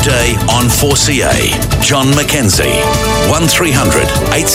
day on 4CA. John McKenzie, 1300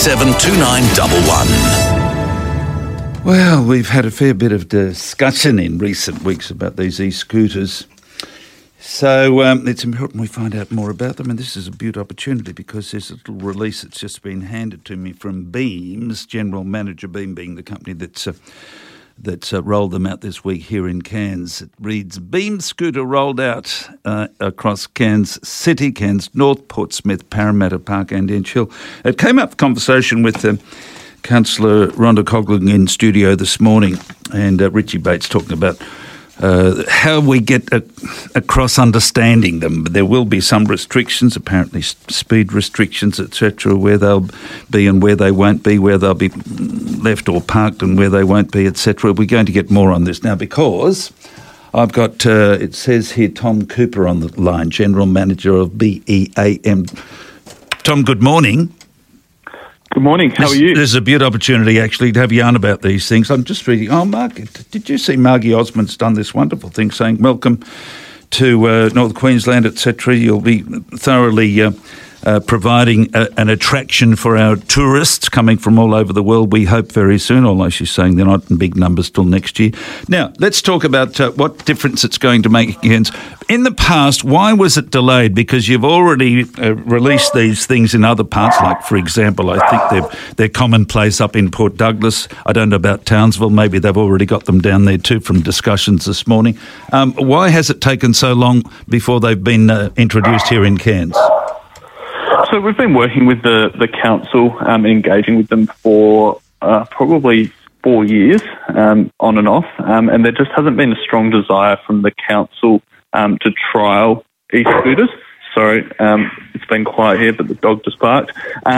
872911. Well, we've had a fair bit of discussion in recent weeks about these e-scooters. So it's important we find out more about them, and this is a beaut opportunity because there's a little release that's just been handed to me from Beams, General Manager, Beam being the company that's rolled them out this week here in Cairns. It reads, Beam scooter rolled out across Cairns City, Cairns North, Portsmouth, Parramatta Park and Inch Hill. It came up conversation with Councillor Rhonda Coghlan in studio this morning, and Richie Bates talking about how we get across understanding them. There will be some restrictions, apparently speed restrictions, etc., where they'll be and where they won't be, where they'll be left or parked and where they won't be, etc. We're going to get more on this now because I've got, it says here, Tom Cooper on the line, General Manager of BEAM. Tom, good morning. Good morning. How are you? There's a beaut opportunity, actually, to have a yarn about these things. I'm just reading. Oh, Mark, did you see Margie Osmond's done this wonderful thing saying, welcome to North Queensland, etc. You'll be thoroughly providing an attraction for our tourists coming from all over the world, we hope very soon, although she's saying they're not in big numbers till next year. Now, let's talk about what difference it's going to make against. In the past, why was it delayed? Because you've already released these things in other parts, like, for example, I think they're commonplace up in Port Douglas. I don't know about Townsville. Maybe they've already got them down there too from discussions this morning. Why has it taken so long before they've been introduced here in Cairns? So we've been working with the council, engaging with them for probably 4 years, on and off, and there just hasn't been a strong desire from the council to trial e-scooters. Sorry, it's been quiet here, but the dog just barked.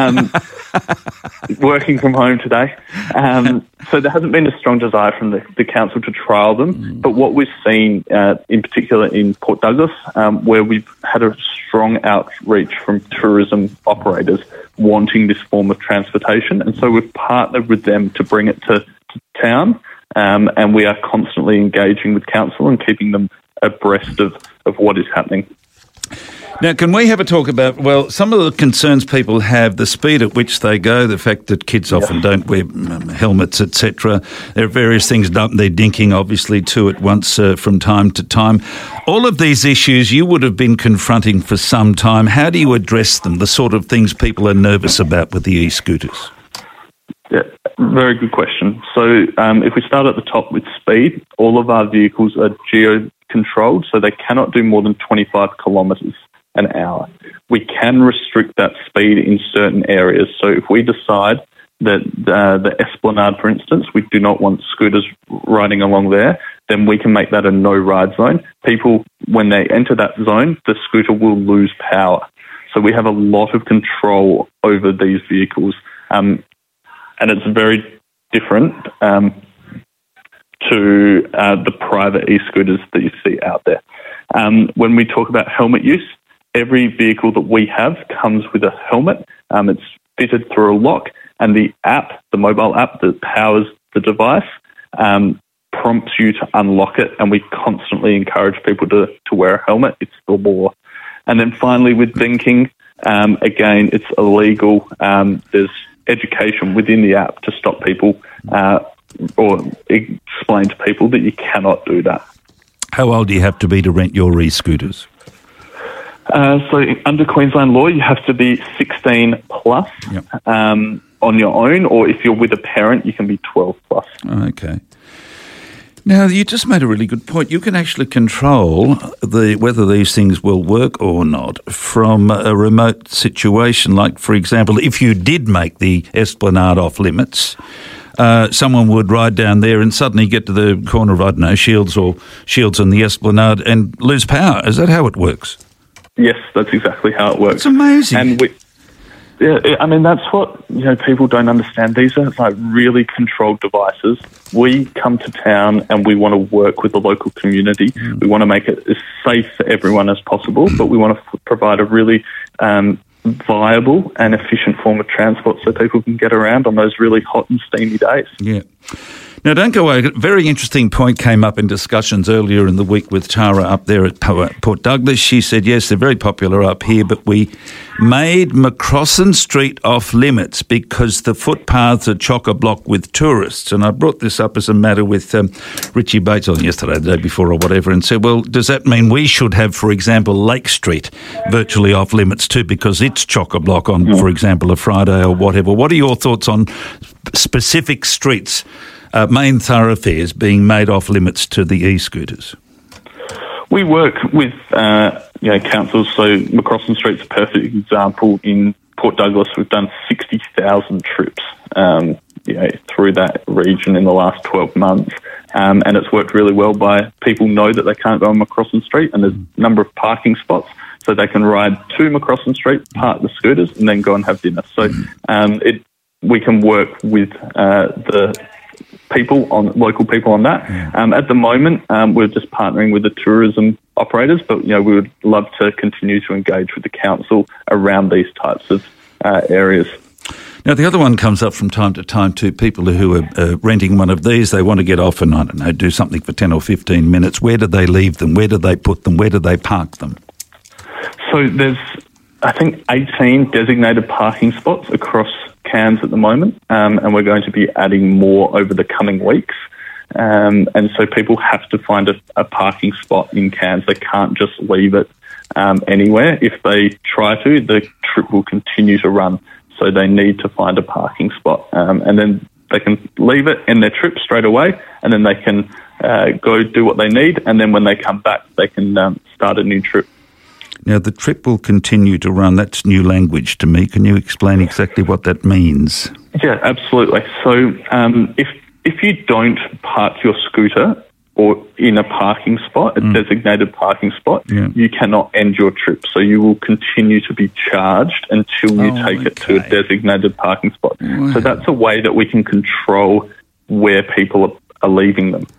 Working from home today. So there hasn't been a strong desire from the council to trial them. But what we've seen, in particular in Port Douglas, where we've had a strong outreach from tourism operators wanting this form of transportation. And so we've partnered with them to bring it to town. And we are constantly engaging with council and keeping them abreast of what is happening. Now, can we have a talk about, well, some of the concerns people have, the speed at which they go, the fact that kids often don't wear helmets, etc. There are various things, they're dinking, obviously, too, at once from time to time. All of these issues you would have been confronting for some time. How do you address them, the sort of things people are nervous about with the e-scooters? Yeah, very good question. So if we start at the top with speed, all of our vehicles are geo-controlled, so they cannot do more than 25 kilometres an hour. We can restrict that speed in certain areas. So if we decide that the Esplanade, for instance, we do not want scooters riding along there, then we can make that a no-ride zone. People, when they enter that zone, the scooter will lose power. So we have a lot of control over these vehicles. And it's very different to the private e-scooters that you see out there. When we talk about helmet use, every vehicle that we have comes with a helmet. It's fitted through a lock, and the app, the mobile app that powers the device, prompts you to unlock it, and we constantly encourage people to wear a helmet. It's the law. And then finally with dinking, again, it's illegal. There's education within the app to stop people or explain to people that you cannot do that. How old do you have to be to rent your e-scooters? So under Queensland law, you have to be 16 plus on your own, or if you're with a parent, you can be 12 plus. Okay. Now, you just made a really good point. You can actually control whether these things will work or not from a remote situation. Like, for example, if you did make the Esplanade off limits, someone would ride down there and suddenly get to the corner of, I don't know, Shields and the Esplanade and lose power. Is that how it works? Yes, that's exactly how it works. It's amazing. And that's what people don't understand. These are like really controlled devices. We come to town and we want to work with the local community. We want to make it as safe for everyone as possible, but we want to provide a really viable and efficient form of transport so people can get around on those really hot and steamy days. Yeah. Now, don't go away. A very interesting point came up in discussions earlier in the week with Tara up there at Port Douglas. She said, yes, they're very popular up here, but we made McCrossan Street off limits because the footpaths are chock-a-block with tourists. And I brought this up as a matter with Richie Bates on yesterday, the day before or whatever, and said, well, does that mean we should have, for example, Lake Street virtually off limits too because it's chock-a-block on, for example, a Friday or whatever? What are your thoughts on specific streets, main thoroughfares being made off limits to the e-scooters? We work with councils, so McCrossan Street's a perfect example. In Port Douglas, we've done 60,000 trips through that region in the last 12 months, and it's worked really well by people know that they can't go on McCrossan Street, and there's a number of parking spots, so they can ride to McCrossan Street, park the scooters, and then go and have dinner. So we can work with the local people on that. At the moment, we're just partnering with the tourism operators, but we would love to continue to engage with the council around these types of areas. Now, the other one comes up from time to time too. People who are renting one of these, they want to get off and, I don't know, do something for 10 or 15 minutes. Where do they leave them? Where do they put them? Where do they park them? So there's, I think, 18 designated parking spots across Cairns at the moment, and we're going to be adding more over the coming weeks. And so people have to find a parking spot in Cairns. They can't just leave it anywhere. If they try to, the trip will continue to run. So they need to find a parking spot, and then they can leave it in their trip straight away, and then they can go do what they need, and then when they come back, they can start a new trip. Now, the trip will continue to run. That's new language to me. Can you explain exactly what that means? Yeah, absolutely. So if you don't park your scooter or in a parking spot, a designated parking spot, you cannot end your trip. So you will continue to be charged until you take it to a designated parking spot. Wow. So that's a way that we can control where people are leaving them.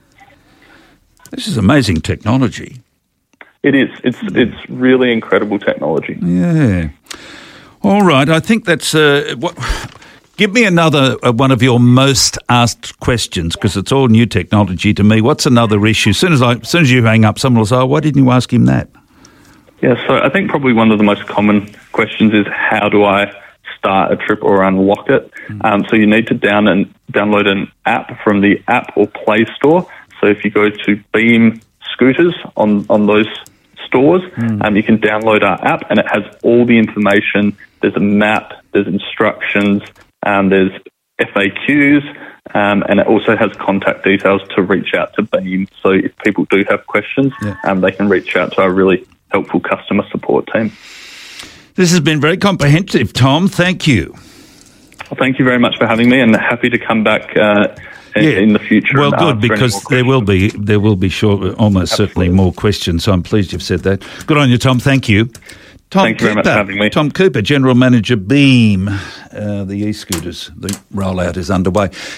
This is amazing technology. It is. It's really incredible technology. Yeah. All right. I think that's what. Give me another one of your most asked questions, because it's all new technology to me. What's another issue? As soon as you hang up, someone will say, "Oh, why didn't you ask him that?" Yeah. So I think probably one of the most common questions is, how do I start a trip or unlock it? So you need to download an app from the App or Play Store. So if you go to Beam Scooters on those stores, you can download our app, and it has all the information. There's a map, there's instructions, there's FAQs, and it also has contact details to reach out to Beam. So if people do have questions, they can reach out to our really helpful customer support team. This has been very comprehensive, Tom. Thank you. Well, thank you very much for having me, and happy to come back in the future. Well, good, because there will be almost certainly more questions. So I'm pleased you've said that. Good on you, Tom. Thank you. Thank you very much for having me. Tom Cooper, General Manager, Beam. The e-scooters, the rollout is underway.